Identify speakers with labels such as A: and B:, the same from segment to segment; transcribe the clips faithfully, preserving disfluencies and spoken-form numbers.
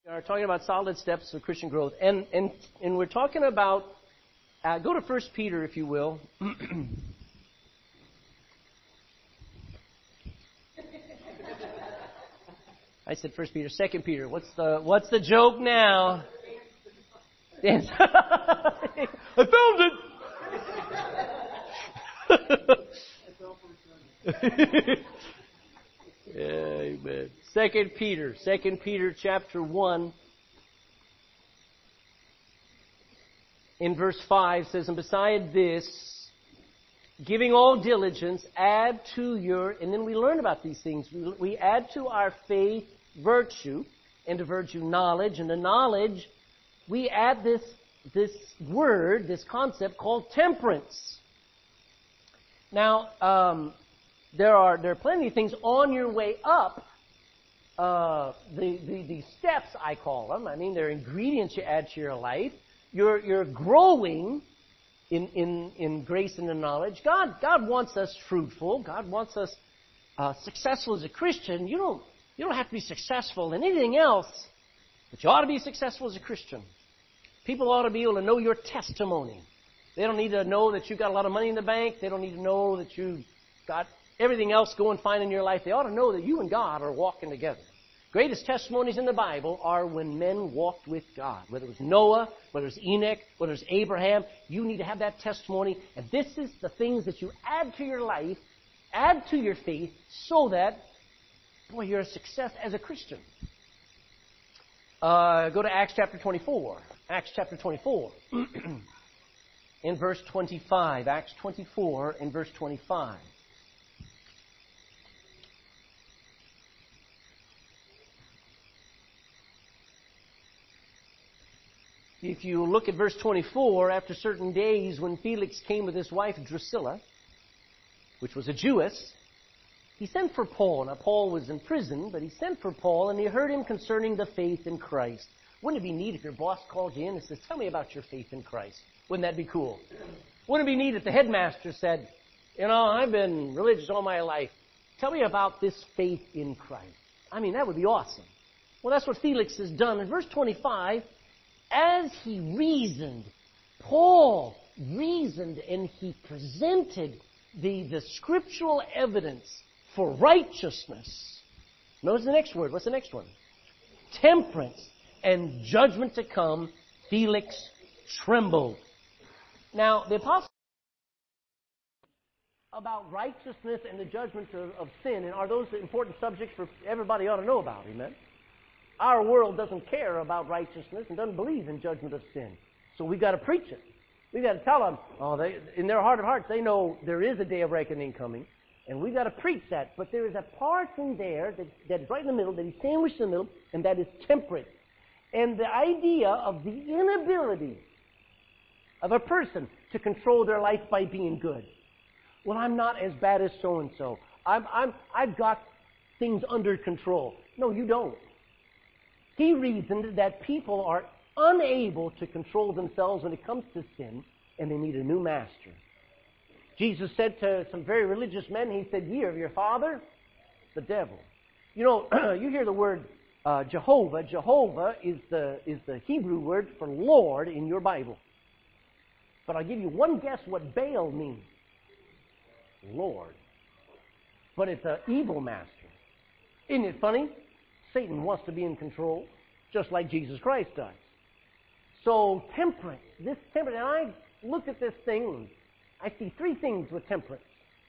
A: We are talking about solid steps of Christian growth, and and and we're talking about. Uh, go to First Peter, if you will. I said First Peter, Second Peter. What's the what's the joke now? Dance. I found it. Amen. Second Peter, Second Peter, chapter one, in verse five says, "And beside this, giving all diligence, add to your," and then we learn about these things. We, we add to our faith virtue, and to virtue knowledge, and to knowledge we add this this word, this concept called temperance. Now, um, there are there are plenty of things on your way up. Uh, the, the the steps, I call them. I mean, they're ingredients you add to your life. You're you're growing in in in grace and in knowledge. God God wants us fruitful. God wants us uh, successful as a Christian. You don't you don't have to be successful in anything else, but you ought to be successful as a Christian. People ought to be able to know your testimony. They don't need to know that you've got a lot of money in the bank. They don't need to know that you've got everything else going fine in your life. They ought to know that you and God are walking together. Greatest testimonies in the Bible are when men walked with God. Whether it was Noah, whether it was Enoch, whether it was Abraham, you need to have that testimony. And this is the things that you add to your life, add to your faith, so that, boy, you're a success as a Christian. Uh, go to Acts chapter twenty-four. Acts chapter twenty-four. In verse twenty-five. Acts twenty-four in verse twenty-five. If you look at verse twenty-four, after certain days when Felix came with his wife Drusilla, which was a Jewess, he sent for Paul. Now, Paul was in prison, but he sent for Paul, and he heard him concerning the faith in Christ. Wouldn't it be neat if your boss called you in and says, "Tell me about your faith in Christ"? Wouldn't that be cool? Wouldn't it be neat if the headmaster said, "You know, I've been religious all my life. Tell me about this faith in Christ"? I mean, that would be awesome. Well, that's what Felix has done. In verse twenty-five, as he reasoned, Paul reasoned and he presented the, the scriptural evidence for righteousness. Notice the next word. What's the next one? Temperance and judgment to come. Felix trembled. Now, the apostle about righteousness and the judgment of, of sin, and are those important subjects for everybody ought to know about? Amen? Our world doesn't care about righteousness and doesn't believe in judgment of sin. So we've got to preach it. We've got to tell them, oh, they, in their heart of hearts, they know there is a day of reckoning coming. And we've got to preach that. But there is a part in there that, that is right in the middle, that is sandwiched in the middle, and that is temperate. And the idea of the inability of a person to control their life by being good. Well, I'm not as bad as so-and-so. I'm, I'm, I've got things under control. No, you don't. He reasoned that people are unable to control themselves when it comes to sin, and they need a new master. Jesus said to some very religious men, he said, "Ye are of your father, the devil." You know, you hear the word uh, Jehovah. Jehovah is the, is the Hebrew word for Lord in your Bible. But I'll give you one guess what Baal means. Lord. But it's an evil master. Isn't it funny? Satan wants to be in control, just like Jesus Christ does. So temperance, this temperance, and I looked at this thing, and I see three things with temperance.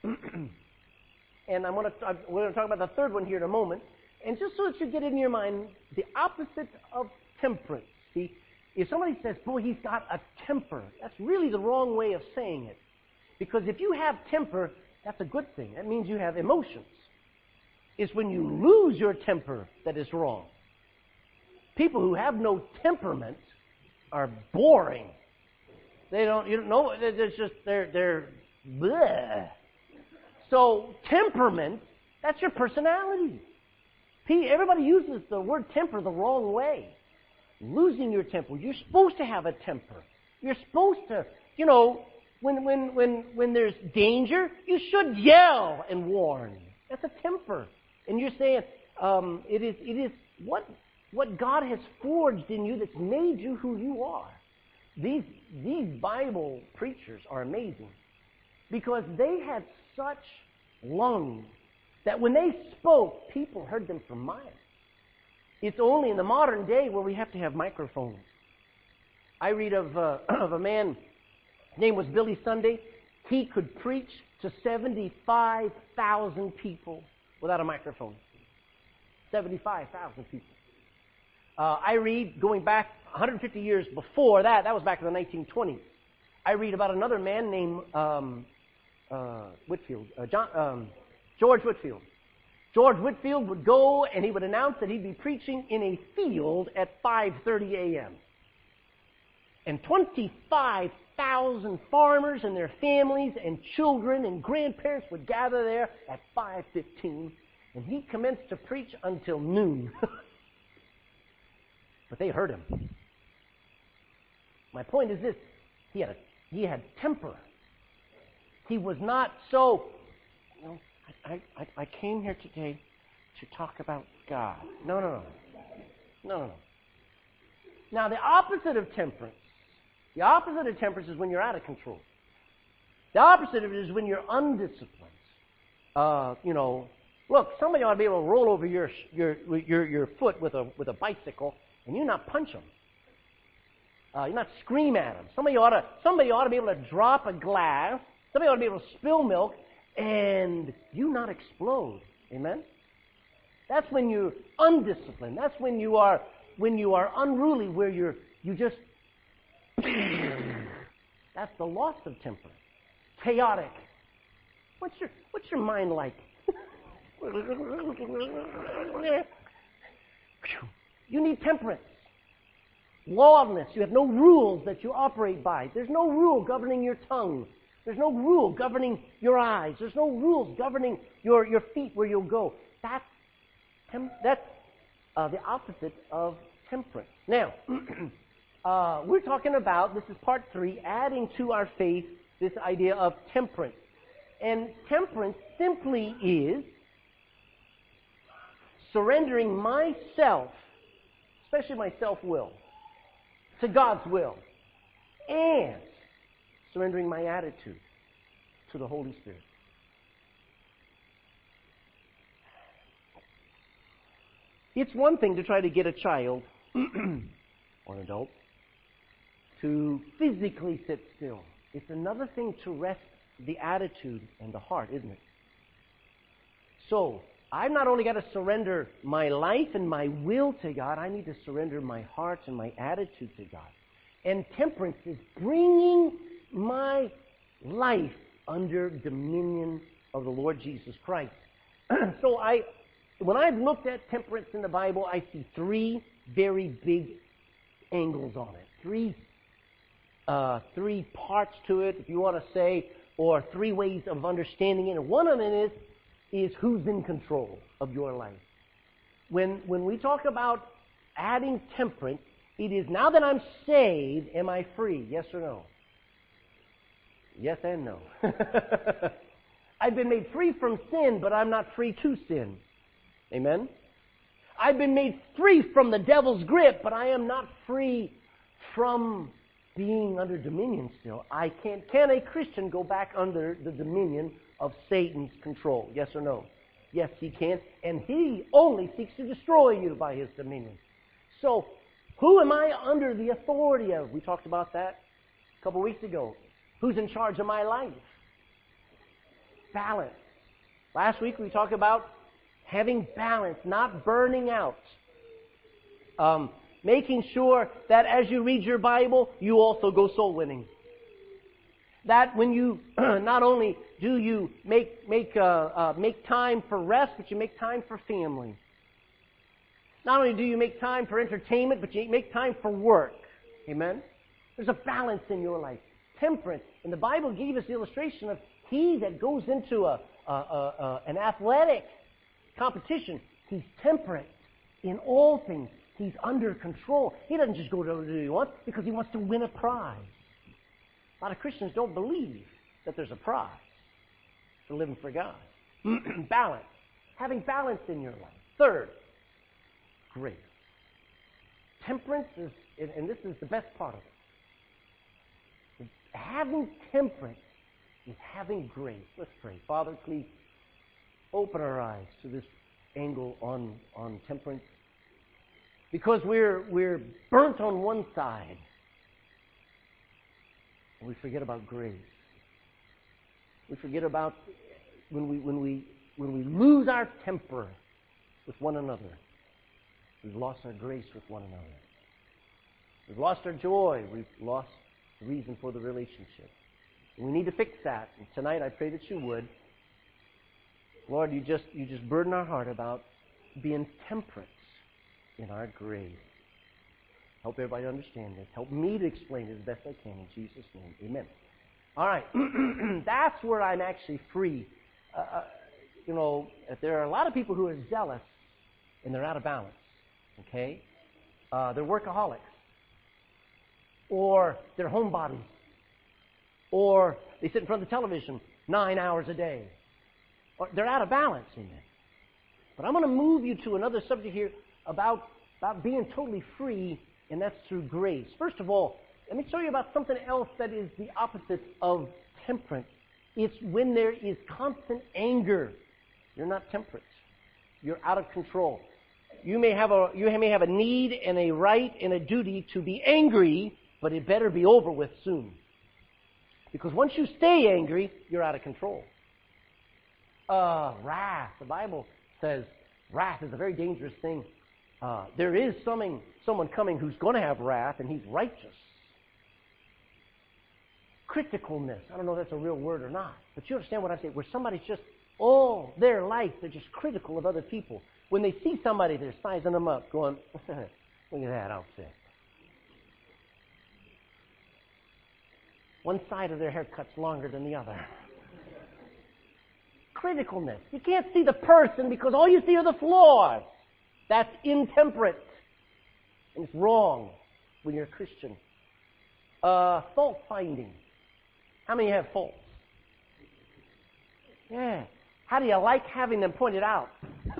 A: And I'm going to, I'm, we're going to talk about the third one here in a moment. And just so that you get in your mind, the opposite of temperance. See, if somebody says, "Boy, he's got a temper," that's really the wrong way of saying it. Because if you have temper, that's a good thing. That means you have emotions. It's when you lose your temper that is wrong. People who have no temperament are boring. They don't, you don't know, it's just, they're, they're, bleh. So, temperament, that's your personality. Everybody uses the word temper the wrong way. Losing your temper. You're supposed to have a temper. You're supposed to, you know, when, when, when, when there's danger, you should yell and warn. That's a temper. And you're saying, um, it is, it is, what, what God has forged in you that's made you who you are. These, these Bible preachers are amazing because they had such lungs that when they spoke, people heard them for miles. It's only in the modern day where we have to have microphones. I read of, uh, of a man, his name was Billy Sunday. He could preach to seventy-five thousand people without a microphone. seventy-five thousand people. Uh, I read, going back one hundred fifty years before that, that was back in the nineteen twenties. I read about another man named um, uh, Whitfield, uh, John, um, George Whitfield. George Whitfield would go and he would announce that he'd be preaching in a field at five thirty a.m. And twenty-five thousand farmers and their families and children and grandparents would gather there at five fifteen, and he commenced to preach until noon. But they heard him. My point is this: he had a, he had temper. He was not so. You know, I, I I came here today to talk about God. No, no, no, no, no. Now the opposite of temperance. The opposite of temperance is when you're out of control. The opposite of it is when you're undisciplined. Uh, you know, look, somebody ought to be able to roll over your your your your foot with a with a bicycle, and you not punch them. Uh, you not scream at them. Somebody ought to somebody ought to be able to drop a glass. Somebody ought to be able to spill milk, and you not explode. Amen. That's when you're undisciplined. That's when you are when you are unruly, where you're you just. That's the loss of temper. Chaotic. What's your what's your mind like? You need temperance. Lawlessness. You have no rules that you operate by. There's no rule governing your tongue. There's no rule governing your eyes. There's no rules governing your, your feet where you'll go. That's tem- that's uh, the opposite of temperance. Now. Uh, we're talking about, this is part three, adding to our faith this idea of temperance. And temperance simply is surrendering myself, especially my self-will, to God's will, and surrendering my attitude to the Holy Spirit. It's one thing to try to get a child or an adult to physically sit still. It's another thing to rest the attitude and the heart, isn't it? So, I've not only got to surrender my life and my will to God, I need to surrender my heart and my attitude to God. And temperance is bringing my life under dominion of the Lord Jesus Christ. So, I, when I've looked at temperance in the Bible, I see three very big angles on it. Three Uh, three parts to it, if you want to say, or three ways of understanding it. And one of them is, is who's in control of your life. When, when we talk about adding temperance, it is now that I'm saved, am I free? Yes or no? Yes and no. I've been made free from sin, but I'm not free to sin. Amen? I've been made free from the devil's grip, but I am not free from being under dominion still. I can't. Can a Christian go back under the dominion of Satan's control? Yes or no? Yes, he can. And he only seeks to destroy you by his dominion. So, who am I under the authority of? We talked about that a couple weeks ago. Who's in charge of my life? Balance. Last week we talked about having balance, not burning out. Um, Making sure that as you read your Bible, you also go soul winning. That when you not only do you make make uh, uh, make time for rest, but you make time for family. Not only do you make time for entertainment, but you make time for work. Amen. There's a balance in your life. Temperance. And the Bible gave us the illustration of he that goes into a, a, a, a an athletic competition. He's temperate in all things. He's under control. He doesn't just go to do what he wants because he wants to win a prize. A lot of Christians don't believe that there's a prize for living for God. Balance. Having balance in your life. Third, grace. temperance is, and, and this is the best part of it. Having temperance is having grace. Let's pray. Father, please open our eyes to this angle on, on temperance. Because we're, we're burnt on one side. And we forget about grace. We forget about when we, when we, when we lose our temper with one another. We've lost our grace with one another. We've lost our joy. We've lost the reason for the relationship. And we need to fix that. And tonight I pray that you would. Lord, you just, you just burden our heart about being temperate in our grace. Help everybody understand this. Help me to explain it as best I can in Jesus' name. Amen. All right. That's where I'm actually free. Uh, you know, there are a lot of people who are zealous and they're out of balance. Okay? Uh, they're workaholics. Or they're homebodies. Or they sit in front of the television nine hours a day. Or they're out of balance in it. But I'm going to move you to another subject here about, about being totally free, and that's through grace. First of all, let me show you about something else that is the opposite of temperance. It's when there is constant anger. You're not temperate. You're out of control. You may have a you may have a need and a right and a duty to be angry, but it better be over with soon. Because once you stay angry, you're out of control. Uh, wrath. The Bible says wrath is a very dangerous thing. Uh, there is something, someone coming who's going to have wrath, and he's righteous. Criticalness. I don't know if that's a real word or not, but you understand what I'm saying. Where somebody's just all their life, they're just critical of other people. When they see somebody, they're sizing them up, going, look at that outfit. One side of their haircut's longer than the other. Criticalness. You can't see the person because all you see are the flaws. That's intemperate. And it's wrong when you're a Christian. Uh, fault finding. How many have faults? Yeah. How do you like having them pointed out?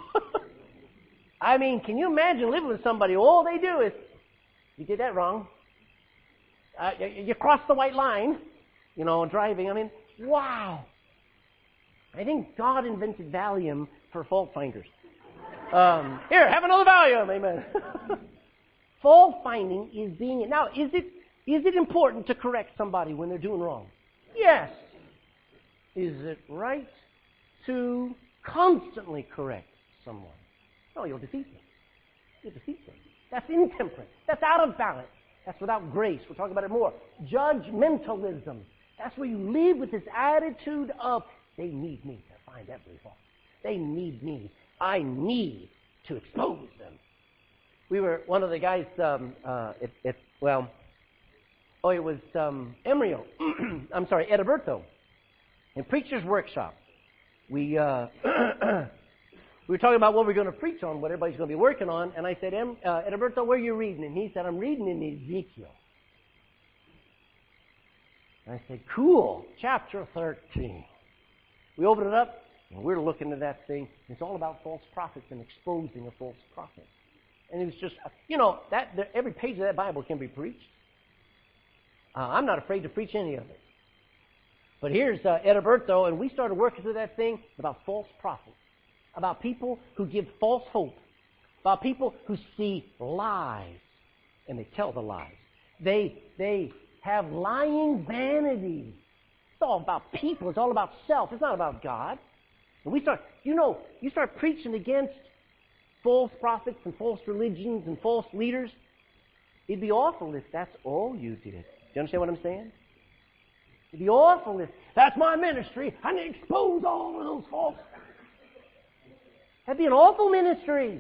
A: I mean, can you imagine living with somebody, all they do is, you did that wrong. Uh, you, you crossed the white line, you know, driving. I mean, wow. I think God invented Valium for fault finders. Um, here, have another Valium, amen. Fault finding is being... Now, is it is it important to correct somebody when they're doing wrong? Yes. Is it right to constantly correct someone? No, you'll defeat them. You'll defeat them. That's intemperate. That's out of balance. That's without grace. We'll talk about it more. Judgmentalism. That's where you live with this attitude of, they need me to find every fault. They need me. I need to expose them. We were, one of the guys, um, uh, it, it, well, oh, it was um, Emrio. I'm sorry, Edilberto. In Preacher's Workshop. We, uh, we were talking about what we're going to preach on, what everybody's going to be working on, and I said, em, uh, Edilberto, where are you reading? And he said, I'm reading in Ezekiel. And I said, cool, chapter thirteen. We opened it up, and we're looking at that thing. It's all about false prophets and exposing a false prophet. And it was just, you know, that the, every page of that Bible can be preached. Uh, I'm not afraid to preach any of it. But here's uh, Edilberto, and we started working through that thing about false prophets, about people who give false hope, about people who see lies, and they tell the lies. They, they have lying vanity. It's all about people. It's all about self. It's not about God. And we start, you know, you start preaching against false prophets and false religions and false leaders. It'd be awful if that's all you did. Do you understand what I'm saying? It'd be awful if that's my ministry. I need to expose all of those false. That'd be an awful ministry.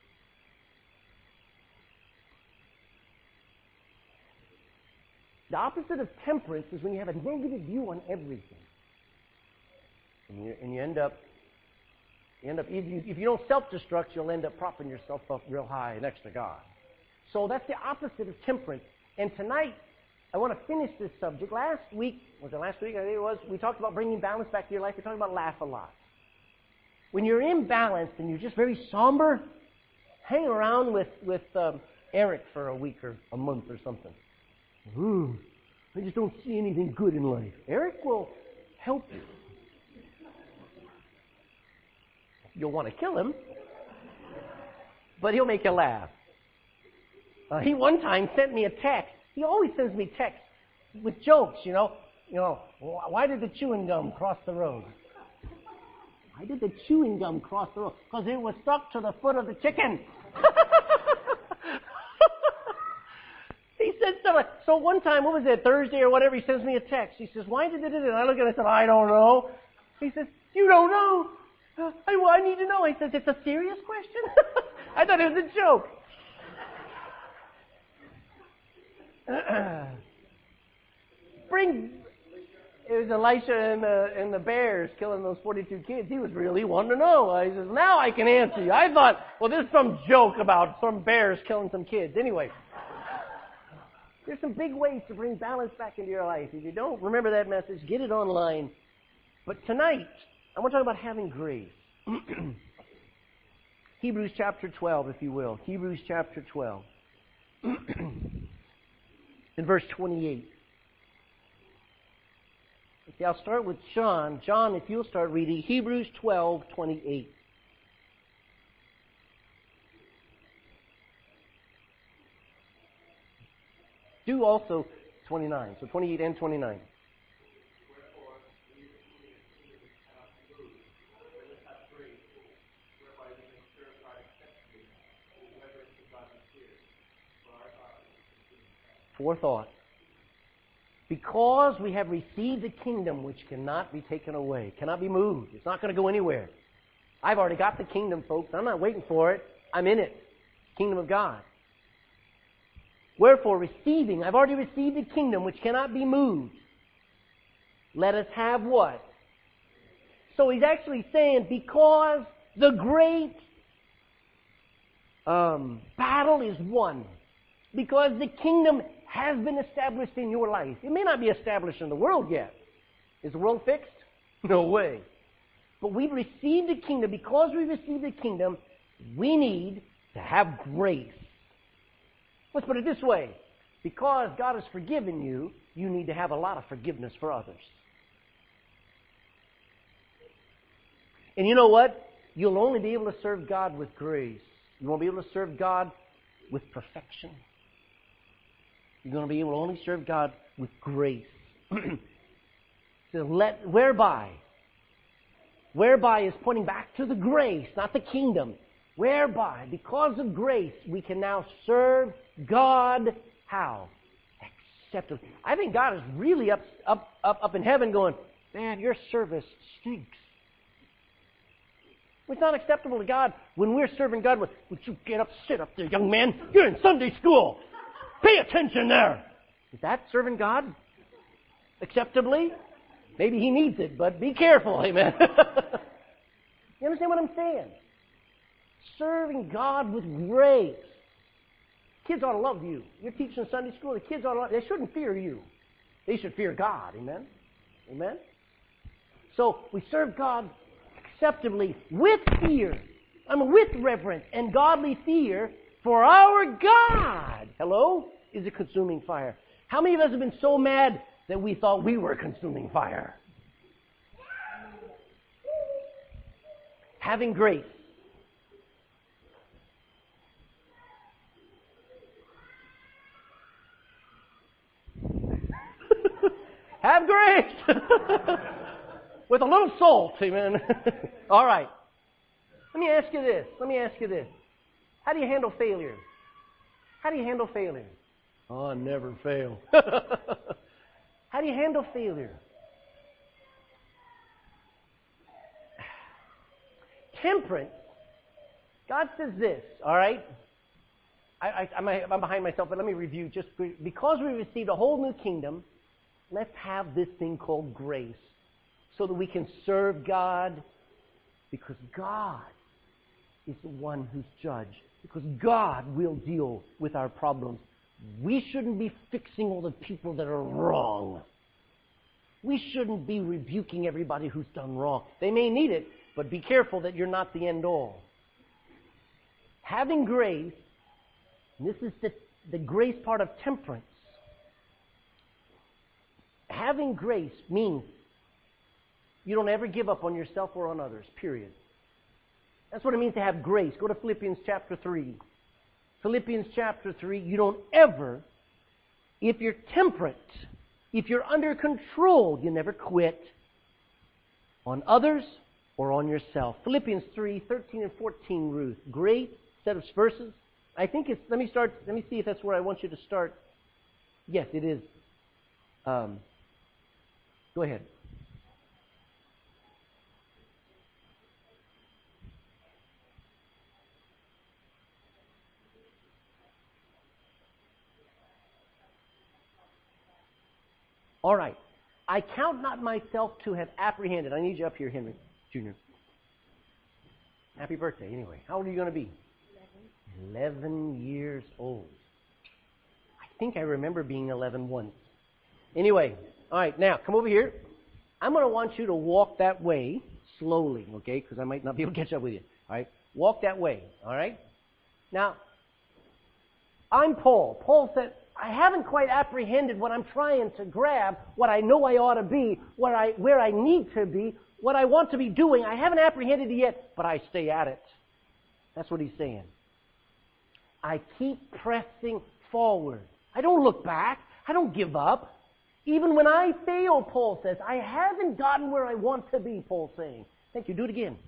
A: The opposite of temperance is when you have a negative view on everything. And you, and you end up, you end up if you, if you don't self-destruct, you'll end up propping yourself up real high next to God. So that's the opposite of temperance. And tonight, I want to finish this subject. Last week, was it last week? I think it was. We talked about bringing balance back to your life. We're talking about laugh a lot. When you're imbalanced and you're just very somber, hang around with with um, Eric for a week or a month or something. Ooh, I just don't see anything good in life. Eric will help you. You'll want to kill him, but he'll make you laugh. Uh, he one time sent me a text. He always sends me texts with jokes, you know. You know, why did the chewing gum cross the road? Why did the chewing gum cross the road? Because it was stuck to the foot of the chicken. He said stuff like, so one time, what was it, Thursday or whatever, he sends me a text. He says, why did it? And I look at it and I said, I don't know. He says, you don't know? Uh, I, well, I need to know. He says, it's a serious question? I thought it was a joke. Bring, it was Elisha and the, and the bears killing those forty-two kids. He was really wanting to know. He says, now I can answer you. I thought, well, this is some joke about some bears killing some kids. Anyway, there's some big ways to bring balance back into your life. If you don't remember that message, get it online. But tonight, I want to talk about having grace. Hebrews chapter twelve, if you will. Hebrews chapter twelve. In verse twenty-eight. Okay, I'll start with John. John, if you'll start reading Hebrews twelve, twenty-eight. Do also twenty-nine. So twenty-eight and twenty-nine. Forethought. Because we have received a kingdom which cannot be taken away, cannot be moved. It's not going to go anywhere. I've already got the kingdom, folks. I'm not waiting for it. I'm in it. Kingdom of God. Wherefore, receiving, I've already received a kingdom which cannot be moved. Let us have what? So he's actually saying, because the great um, battle is won, because the kingdom has been established in your life. It may not be established in the world yet. Is the world fixed? No way. But we've received the kingdom. Because we've received the kingdom, we need to have grace. Let's put it this way. Because God has forgiven you, you need to have a lot of forgiveness for others. And you know what? You'll only be able to serve God with grace. You won't be able to serve God with perfection. You're going to be able to only serve God with grace. So let, whereby, whereby is pointing back to the grace, not the kingdom. Whereby, because of grace, we can now serve God. How? Acceptably. I think God is really up, up, up, up in heaven going, man, your service stinks. It's not acceptable to God when we're serving God with, would you get up, sit up there, young man? You're in Sunday school. Pay attention there. Is that serving God acceptably? Maybe He needs it, but be careful, amen. You understand what I'm saying? Serving God with grace. Kids ought to love you. You're teaching Sunday school, the kids ought to love you. They shouldn't fear you. They should fear God, amen? Amen? So we serve God acceptably with fear. I mean, with reverence and godly fear, for our God, hello, is a consuming fire. How many of us have been so mad that we thought we were consuming fire? Having grace. Have grace. With a little salt, amen. All right. Let me ask you this. Let me ask you this. How do you handle failure? How do you handle failure? Oh, I never fail. How do you handle failure? Temperance. God says this, all right? I, I, I'm, I'm behind myself, but let me review. Just because we received a whole new kingdom, let's have this thing called grace so that we can serve God, because God is the one who's judge. Because God will deal with our problems. We shouldn't be fixing all the people that are wrong. We shouldn't be rebuking everybody who's done wrong. They may need it, but be careful that you're not the end all. Having grace And this is the, the grace part of temperance. Having grace means you don't ever give up on yourself or on others, period. That's what it means to have grace. Go to Philippians chapter three. Philippians chapter three, you don't ever, if you're temperate, if you're under control, you never quit on others or on yourself. Philippians three, thirteen and fourteen, Ruth. Great set of verses. I think it's, let me start, let me see if that's where I want you to start. Yes, it is. Um, go ahead. All right. I count not myself to have apprehended. I need you up here, Henry Junior Happy birthday, anyway. How old are you going to be? Eleven. Eleven years old. I think I remember being eleven once. Anyway, all right, now, come over here. I'm going to want you to walk that way slowly, okay, because I might not be able to catch up with you. All right? Walk that way, all right? Now, I'm Paul. Paul said, I haven't quite apprehended what I'm trying to grab, what I know I ought to be, what I, where I need to be, what I want to be doing. I haven't apprehended it yet, but I stay at it. That's what he's saying. I keep pressing forward. I don't look back. I don't give up. Even when I fail, Paul says, I haven't gotten where I want to be, Paul's saying. Thank you. Do it again.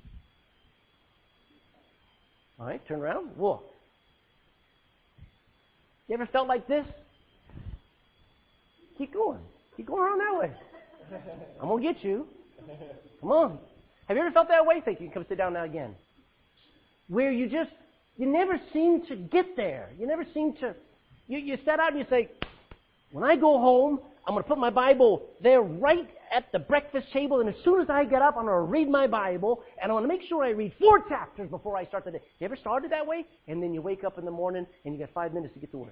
A: All right, turn around. Walk. You ever felt like this? Keep going. Keep going around that way. I'm going to get you. Come on. Have you ever felt that way? Thank you. You can come sit down now again. Where you just, you never seem to get there. You never seem to, you, you set out and you say, when I go home, I'm going to put my Bible there right at the breakfast table, and as soon as I get up, I'm going to read my Bible, and I want to make sure I read four chapters before I start the day. You ever started that way? And then you wake up in the morning, and you got five minutes to get to work.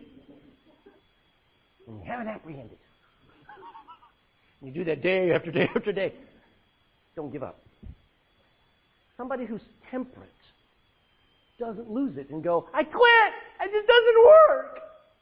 A: And you haven't apprehended. You do that day after day after day. Don't give up. Somebody who's temperate doesn't lose it and go, I quit! It just doesn't work!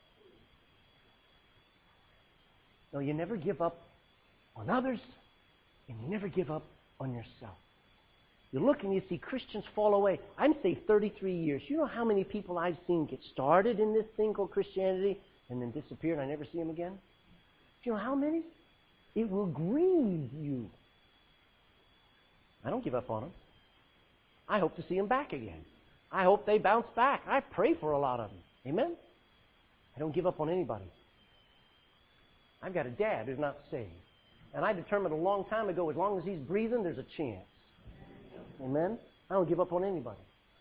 A: No, you never give up on others, and you never give up on yourself. You look and you see Christians fall away. I'm saved thirty-three years. You know how many people I've seen get started in this thing called Christianity and then disappear and I never see them again? Do you know how many? It will grieve you. I don't give up on them. I hope to see them back again. I hope they bounce back. I pray for a lot of them. Amen? I don't give up on anybody. I've got a dad who's not saved. And I determined a long time ago, as long as he's breathing, there's a chance. Amen? I don't give up on anybody.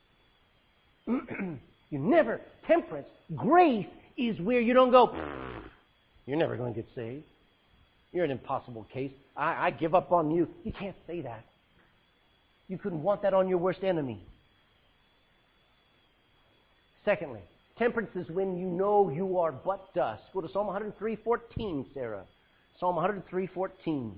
A: You never, temperance, grace is where you don't go, you're never going to get saved. You're an impossible case. I, I give up on you. You can't say that. You couldn't want that on your worst enemy. Secondly, temperance is when you know you are but dust. Go to Psalm one oh three fourteen, Sarah. Psalm one oh three fourteen.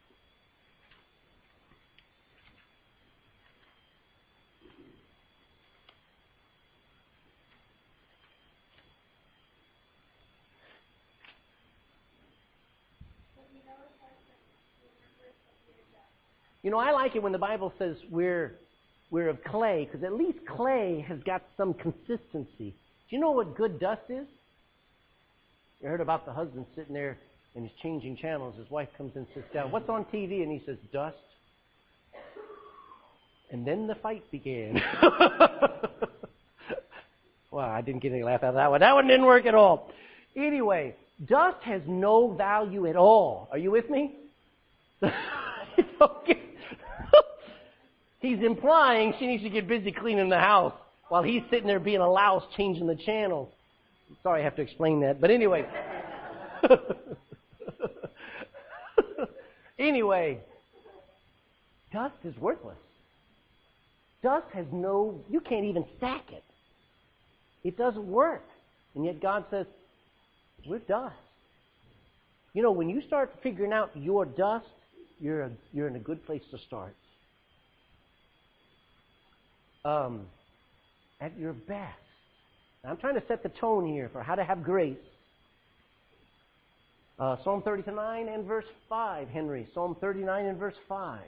A: You know, I like it when the Bible says we're we're of clay, because at least clay has got some consistency. Do you know what good dust is? You heard about the husband sitting there and he's changing channels. His wife comes in and sits down. What's on T V? And he says, dust. And then the fight began. Well, I didn't get any laugh out of that one. That one didn't work at all. Anyway, dust has no value at all. Are you with me? Okay. He's implying she needs to get busy cleaning the house while he's sitting there being a louse changing the channels. Sorry I have to explain that. But anyway. Anyway, dust is worthless. Dust has no, you can't even stack it. It doesn't work. And yet God says, we're dust. You know, when you start figuring out your dust, you're, a, you're in a good place to start. Um, at your best, I'm trying to set the tone here for how to have grace. Uh, Psalm thirty-nine and verse five, Henry. Psalm thirty-nine and verse five.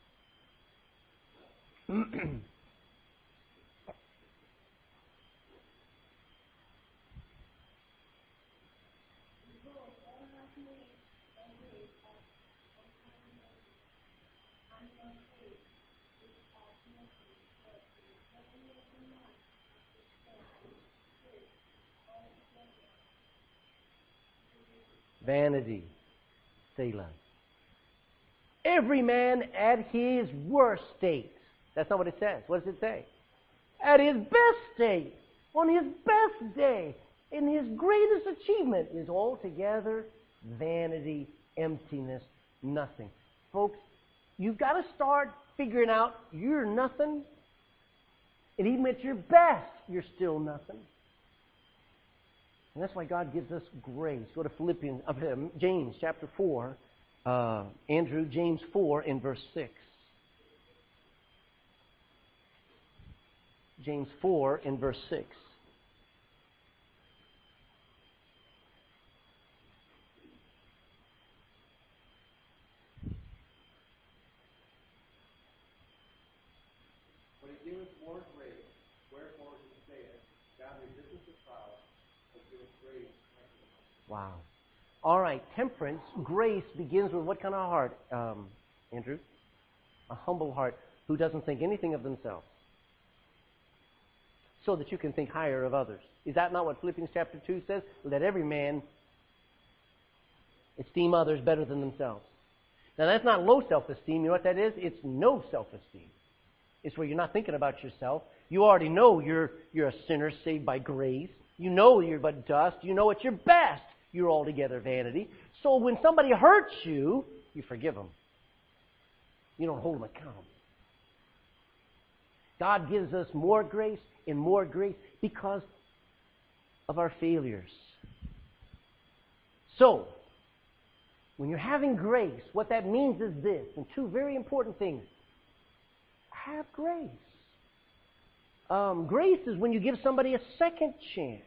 A: Vanity, Selah. Every man at his worst state. That's not what it says. What does it say? At his best state, on his best day, in his greatest achievement, is altogether vanity, emptiness, nothing. Folks, you've got to start figuring out you're nothing, and even at your best, you're still nothing. And that's why God gives us grace. Go to Philippians, uh, James chapter four. Uh, Andrew, James four in verse six. James four in verse six.
B: But he giveth more grace, wherefore he saith, God resisteth the proud, but giveth grace.
A: Wow. All right, temperance, grace begins with what kind of heart, um, Andrew? A humble heart who doesn't think anything of themselves, so that you can think higher of others. Is that not what Philippians chapter two says? Let every man esteem others better than themselves. Now, that's not low self-esteem. You know what that is? It's no self-esteem. It's where you're not thinking about yourself. You already know you're, you're a sinner saved by grace. You know you're but dust. You know at your best you're altogether vanity. So when somebody hurts you, you forgive them. You don't hold them accountable. God gives us more grace and more grace because of our failures. So, when you're having grace, what that means is this, and two very important things. Have grace. Um, grace is when you give somebody a second chance.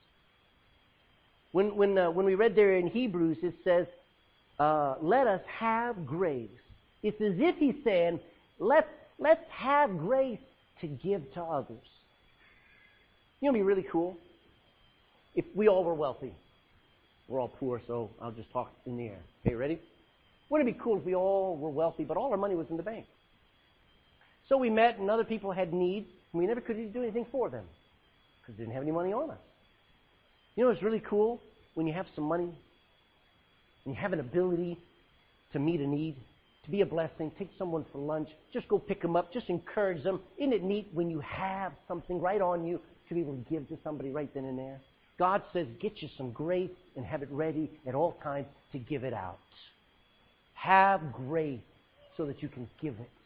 A: When when uh, when we read there in Hebrews, it says, uh, "Let us have grace." It's as if he's saying, "Let's let's have grace to give to others." You know, it'd be really cool if we all were wealthy. We're all poor, so I'll just talk in the air. Okay, ready? Wouldn't it be cool if we all were wealthy, but all our money was in the bank? So we met, and other people had needs, and we never could do anything for them because we didn't have any money on us. You know what's really cool? When you have some money, and you have an ability to meet a need, to be a blessing, take someone for lunch, just go pick them up, just encourage them. Isn't it neat when you have something right on you to be able to give to somebody right then and there? God says, get you some grace and have it ready at all times to give it out. Have grace so that you can give it.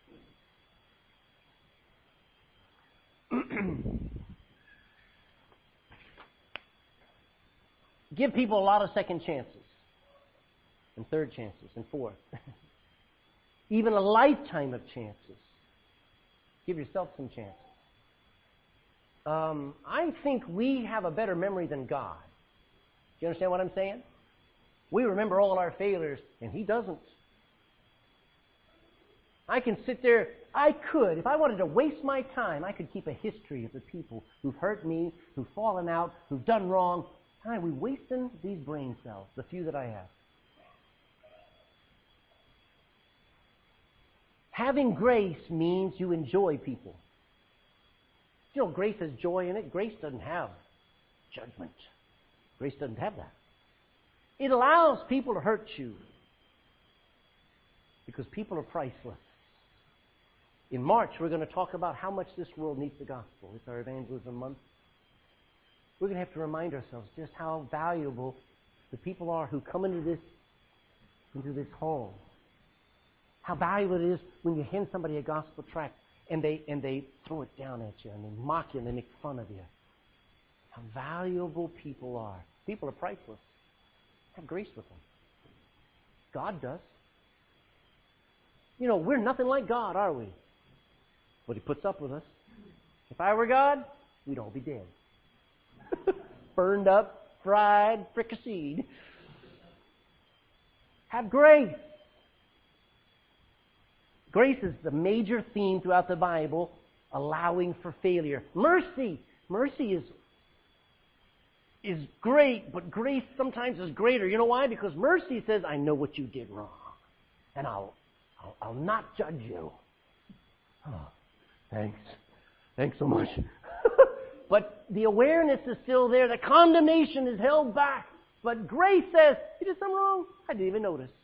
A: Give people a lot of second chances, and third chances, and fourth. Even a lifetime of chances. Give yourself some chances. Um, I think we have a better memory than God. Do you understand what I'm saying? We remember all our failures, and He doesn't. I can sit there, I could, if I wanted to waste my time, I could keep a history of the people who've hurt me, who've fallen out, who've done wrong. Why are we wasting these brain cells, the few that I have? Having grace means you enjoy people. You know, grace has joy in it. Grace doesn't have judgment. Grace doesn't have that. It allows people to hurt you because people are priceless. In March, we're going to talk about how much this world needs the gospel. It's our evangelism month. We're going to have to remind ourselves just how valuable the people are who come into this, into this home. How valuable it is when you hand somebody a gospel tract and they and they throw it down at you and they mock you and they make fun of you. How valuable people are. People are priceless. Have grace with them. God does. You know, we're nothing like God, are we? But He puts up with us. If I were God, we'd all be dead. Burned up, fried, fricasseed. Have grace. Grace is the major theme throughout the Bible, allowing for failure. Mercy. Mercy is, is great, but grace sometimes is greater. You know why? Because mercy says, I know what you did wrong, and I'll, I'll, I'll not judge you. Oh, thanks. Thanks so much. But the awareness is still there. The condemnation is held back. But grace says, you did something wrong. I didn't even notice.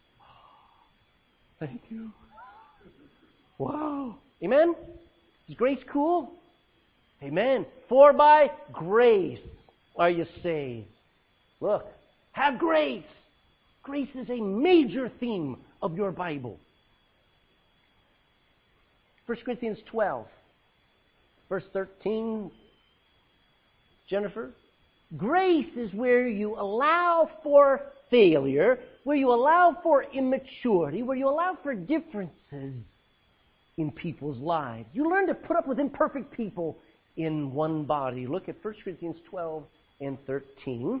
A: Thank you. Wow. Amen? Is grace cool? Amen. For by grace are you saved. Look, have grace. Grace is a major theme of your Bible. First Corinthians twelve, verse thirteen. Jennifer, grace is where you allow for failure, where you allow for immaturity, where you allow for differences in people's lives. You learn to put up with imperfect people in one body. Look at First Corinthians twelve and thirteen.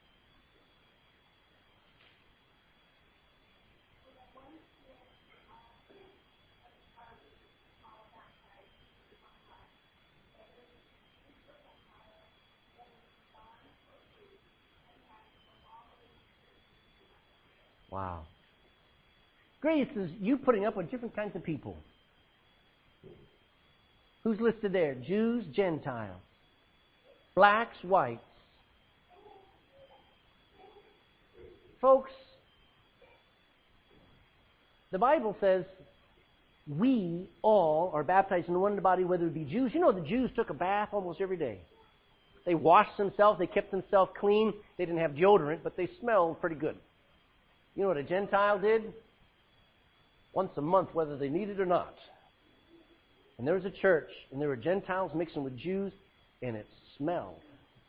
A: Wow. Grace is you putting up with different kinds of people. Who's listed there? Jews, Gentiles, blacks, whites. Folks, the Bible says we all are baptized in one body, whether it be Jews. You know the Jews took a bath almost every day. They washed themselves. They kept themselves clean. They didn't have deodorant, but they smelled pretty good. You know what a Gentile did? Once a month, whether they needed it or not. And there was a church, and there were Gentiles mixing with Jews, and it smelled.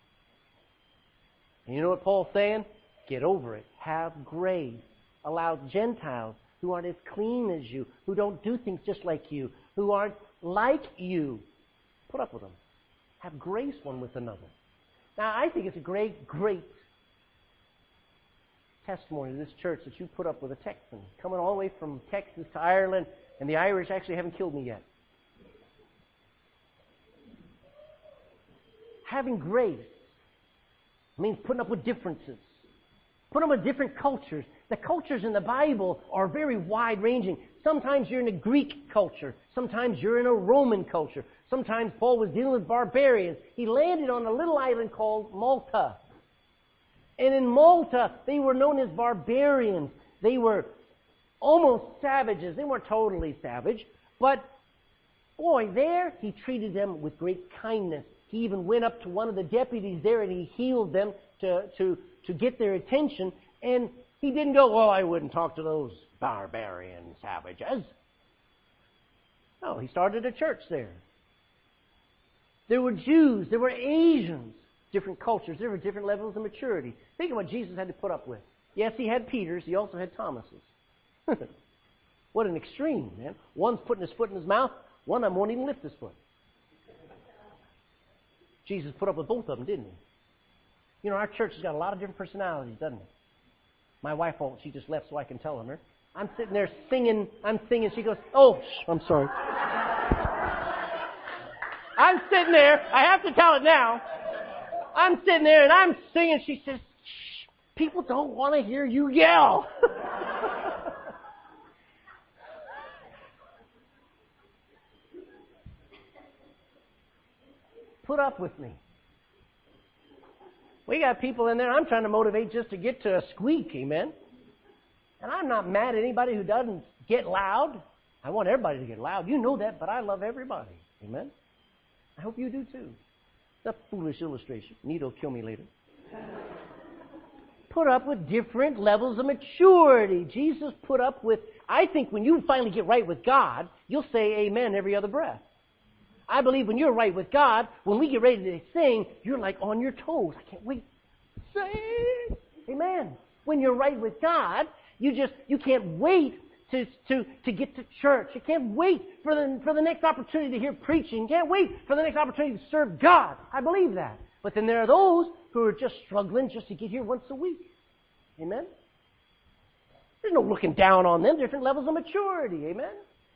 A: And you know what Paul's saying? Get over it. Have grace. Allow Gentiles who aren't as clean as you, who don't do things just like you, who aren't like you, put up with them. Have grace one with another. Now, I think it's a great, great testimony to this church that you put up with a Texan coming all the way from Texas to Ireland, and the Irish actually haven't killed me yet. Having grace means putting up with differences. Putting up with different cultures. The cultures in the Bible are very wide-ranging. Sometimes you're in a Greek culture. Sometimes you're in a Roman culture. Sometimes Paul was dealing with barbarians. He landed on a little island called Malta. And in Malta, they were known as barbarians. They were almost savages. They weren't totally savage. But, boy, there he treated them with great kindness. He even went up to one of the deputies there and he healed them to, to, to get their attention. And he didn't go, well, I wouldn't talk to those barbarian savages. No, he started a church there. There were Jews. There were Asians. Different cultures. There were different levels of maturity. Think of what Jesus had to put up with. Yes, he had Peter's. He also had Thomas's. What an extreme, man. One's putting his foot in his mouth. One of them won't even lift his foot. Jesus put up with both of them, didn't he? You know, our church has got a lot of different personalities, doesn't it? My wife won't. She just left so I can tell her. I'm sitting there singing. I'm singing. She goes, oh, shh, I'm sorry. I'm sitting there. I have to tell it now. I'm sitting there and I'm singing. She says, shh, people don't want to hear you yell. Put up with me. We got people in there I'm trying to motivate just to get to a squeak, amen? And I'm not mad at anybody who doesn't get loud. I want everybody to get loud. You know that, but I love everybody, amen? I hope you do too. It's a foolish illustration. Nito will kill me later. Put up with different levels of maturity. Jesus put up with, I think when you finally get right with God, you'll say amen every other breath. I believe when you're right with God, when we get ready to sing, you're like on your toes. I can't wait. Sing. Amen. When you're right with God, you just, you can't wait to, to, to get to church. You can't wait for the, for the next opportunity to hear preaching. You can't wait for the next opportunity to serve God. I believe that. But then there are those who are just struggling just to get here once a week. Amen? There's no looking down on them. Different levels of maturity. Amen?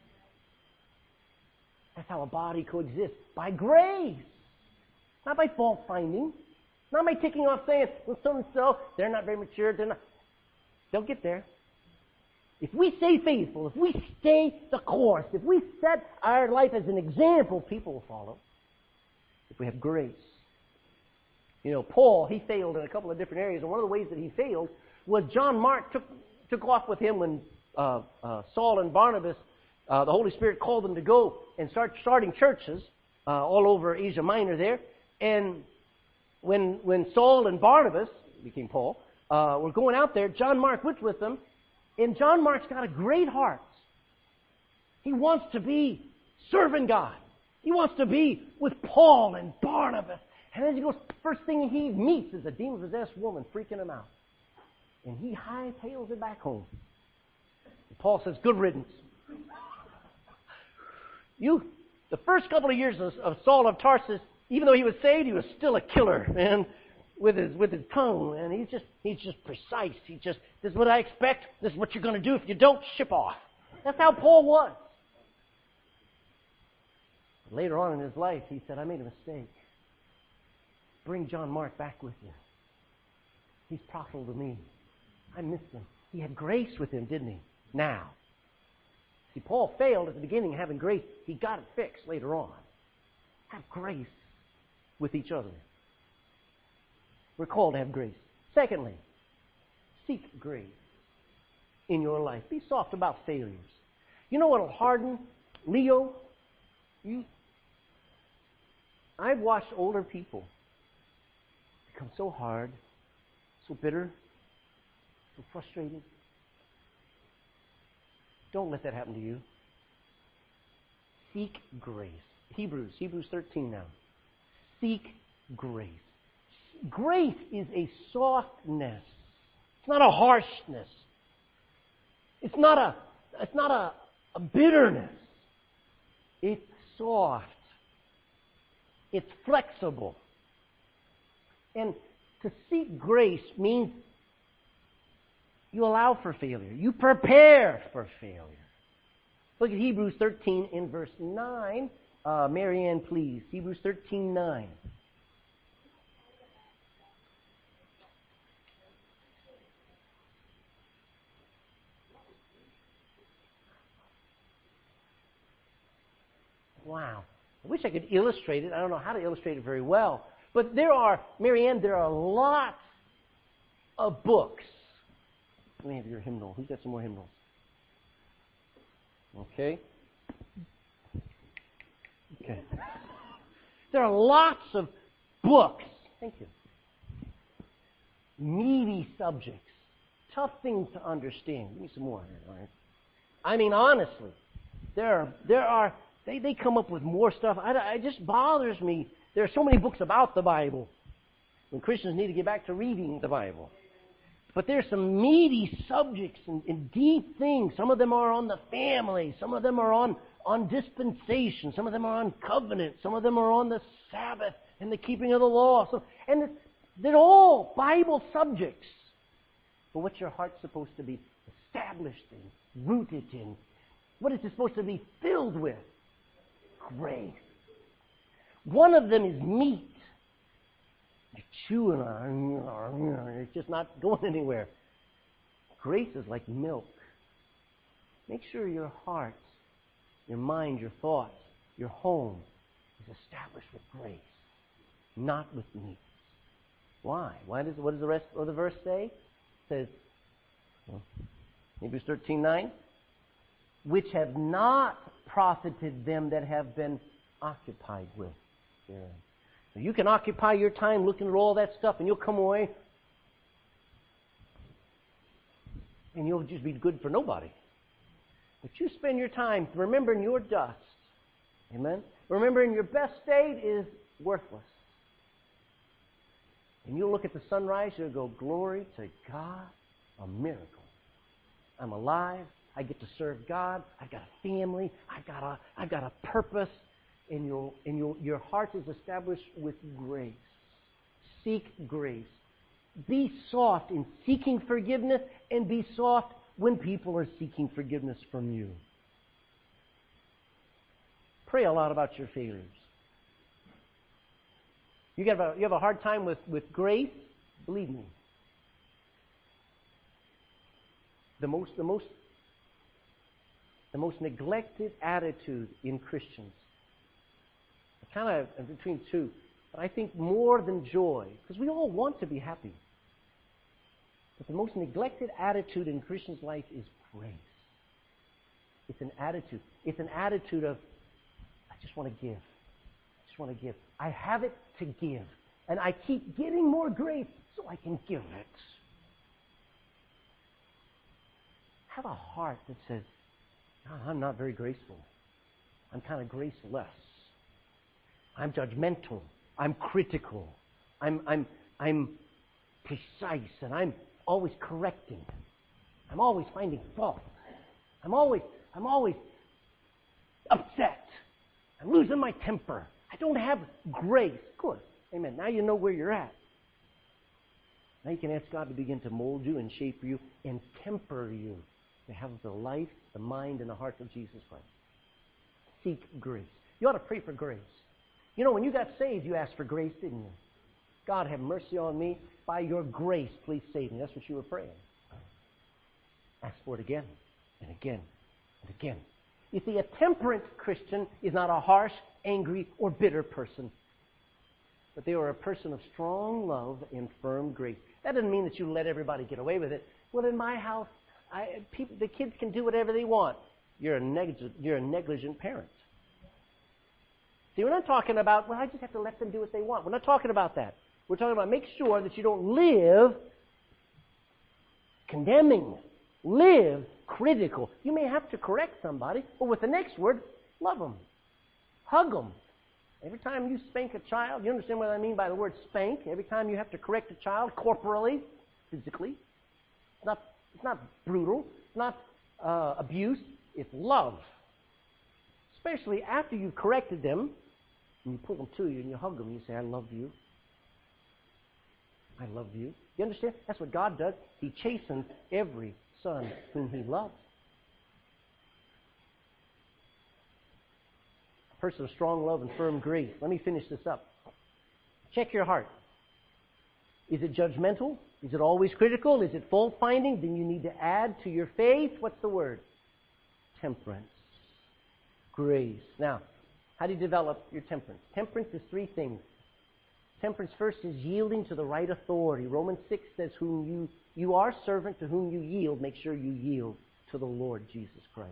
A: That's how a body coexists. By grace. Not by fault finding. Not by ticking off saying, well, so-and-so, they're not very mature. They're not. They'll get there. If we stay faithful, if we stay the course, if we set our life as an example, people will follow. If we have grace. You know, Paul, he failed in a couple of different areas, and one of the ways that he failed was John Mark took took off with him when uh, uh, Saul and Barnabas, uh, the Holy Spirit called them to go and start starting churches uh, all over Asia Minor there. And when when Saul and Barnabas, became Paul, uh, were going out there, John Mark went with them. And John Mark's got a great heart. He wants to be serving God. He wants to be with Paul and Barnabas. And as he goes, first thing he meets is a demon-possessed woman freaking him out. And he hightails it back home. And Paul says, good riddance. You, the first couple of years of, of Saul of Tarsus, even though he was saved, he was still a killer, man. With his with his tongue, and he's just he's just precise. He just this is what I expect. This is what you're going to do. If you don't, ship off. That's how Paul was. Later on in his life, he said, "I made a mistake. Bring John Mark back with you. He's profitable to me. I missed him. He had grace with him, didn't he? Now, see, Paul failed at the beginning having grace. He got it fixed later on. Have grace with each other." We're called to have grace. Secondly, seek grace in your life. Be soft about failures. You know what will harden Leo? You, I've watched older people become so hard, so bitter, so frustrated. Don't let that happen to you. Seek grace. Hebrews, Hebrews thirteen now. Seek grace. Grace is a softness. It's not a harshness. It's not a, it's not a, a bitterness. It's soft. It's flexible. And to seek grace means you allow for failure. You prepare for failure. Look at Hebrews thirteen in verse nine. Uh, Mary Ann, please. Hebrews thirteen nine. Wow. I wish I could illustrate it. I don't know how to illustrate it very well. But there are, Marianne, there are lots of books. Let me have your hymnal. Who's got some more hymnals? Okay. Okay. There are lots of books. Thank you. Meaty subjects. Tough things to understand. Give me some more here, all right? I mean, honestly, there are, there are, They, they come up with more stuff. I, it just bothers me. There are so many books about the Bible when Christians need to get back to reading the Bible. But there's some meaty subjects and, and deep things. Some of them are on the family. Some of them are on, on dispensation. Some of them are on covenant. Some of them are on the Sabbath and the keeping of the law. So, and it's, they're all Bible subjects. But what's your heart supposed to be established in, rooted in? What is it supposed to be filled with? Grace. One of them is meat. You're chewing on it. It's just not going anywhere. Grace is like milk. Make sure your heart, your mind, your thoughts, your home is established with grace, not with meat. Why? Why does what does the rest of the verse say? It says, well, Hebrews thirteen nine, which have not profited them that have been occupied with therein. So you can occupy your time looking at all that stuff, and you'll come away, and you'll just be good for nobody. But you spend your time remembering your dust. Amen? Remembering your best state is worthless. And you'll look at the sunrise, you'll go, glory to God, a miracle. I'm alive. I get to serve God. I've got a family. I've got a, I've got a purpose. And, you'll, and you'll, your heart is established with grace. Seek grace. Be soft in seeking forgiveness, and be soft when people are seeking forgiveness from you. Pray a lot about your failures. You have a, you have a hard time with, with grace? Believe me. The most, the most, the most neglected attitude in Christians, kind of between two, but I think more than joy, because we all want to be happy. But the most neglected attitude in Christians' life is grace. It's an attitude. It's an attitude of, I just want to give. I just want to give. I have it to give. And I keep getting more grace so I can give it. Have a heart that says, no, I'm not very graceful. I'm kind of graceless. I'm judgmental. I'm critical. I'm, I'm, I'm precise, and I'm always correcting. I'm always finding fault. I'm always, I'm always upset. I'm losing my temper. I don't have grace. Good. Amen. Now you know where you're at. Now you can ask God to begin to mold you and shape you and temper you to have the life, the mind, and the heart of Jesus Christ. Seek grace. You ought to pray for grace. You know, when you got saved, you asked for grace, didn't you? God, have mercy on me. By your grace, please save me. That's what you were praying. Ask for it again and again and again. You see, a temperate Christian is not a harsh, angry, or bitter person. But they are a person of strong love and firm grace. That doesn't mean that you let everybody get away with it. Well, in my house, I, people, the kids can do whatever they want. You're a negligent, you're a negligent parent. See, we're not talking about, well, I just have to let them do what they want. We're not talking about that. We're talking about make sure that you don't live condemning, live critical. You may have to correct somebody, but with the next word, love them. Hug them. Every time you spank a child, you understand what I mean by the word spank? Every time you have to correct a child corporally, physically, it's not, it's not brutal, it's not uh, abuse, it's love. Especially after you've corrected them, and you pull them to you and you hug them and you say, I love you. I love you. You understand? That's what God does. He chastens every son whom He loves. A person of strong love and firm grace. Let me finish this up. Check your heart. Is it judgmental? Is it always critical? Is it fault-finding? Then you need to add to your faith, what's the word? Temperance. Grace. Now, how do you develop your temperance? Temperance is three things. Temperance first is yielding to the right authority. Romans six says, "Whom you you are servant to whom you yield, make sure you yield to the Lord Jesus Christ."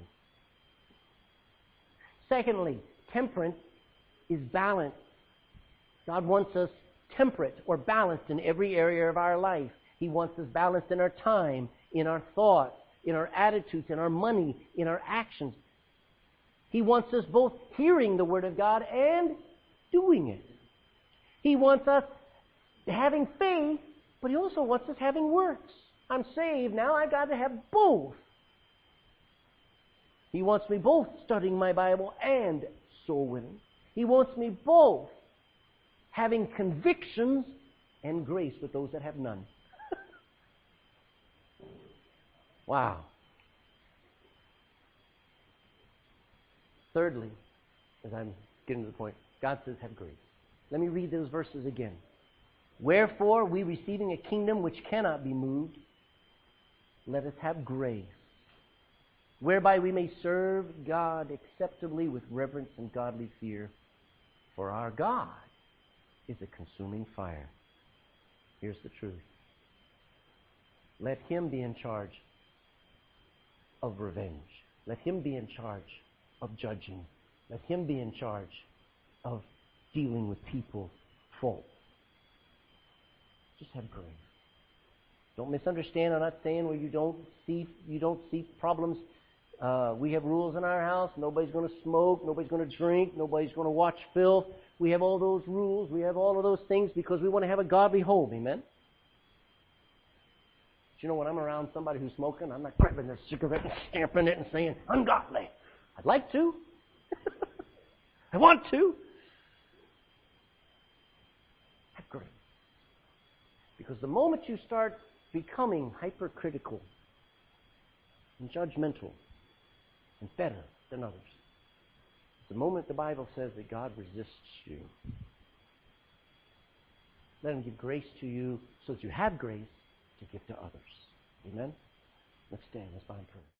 A: Secondly, temperance is balance. God wants us temperate or balanced in every area of our life. He wants us balanced in our time, in our thoughts, in our attitudes, in our money, in our actions. He wants us both hearing the Word of God and doing it. He wants us having faith, but He also wants us having works. I'm saved, now I've got to have both. He wants me both studying my Bible and soul winning. He wants me both having convictions and grace with those that have none. Wow. Thirdly, as I'm getting to the point, God says have grace. Let me read those verses again. Wherefore, we receiving a kingdom which cannot be moved, let us have grace, whereby we may serve God acceptably with reverence and godly fear. For our God is a consuming fire. Here's the truth. Let Him be in charge of revenge. Let Him be in charge of judging. Let Him be in charge of dealing with people's faults. Just have grace. Don't misunderstand. I'm not saying where you don't see you don't see problems. Uh, we have rules in our house. Nobody's going to smoke. Nobody's going to drink. Nobody's going to watch filth. We have all those rules. We have all of those things because we want to have a godly home. Amen? But you know, when I'm around somebody who's smoking, I'm not grabbing their cigarette and stamping it and saying, ungodly. I'd like to. I want to. Have grace. Because the moment you start becoming hypercritical and judgmental and better than others, the moment the Bible says that God resists you. Let Him give grace to you so that you have grace to give to others. Amen? Let's stand. Let's bow in prayer.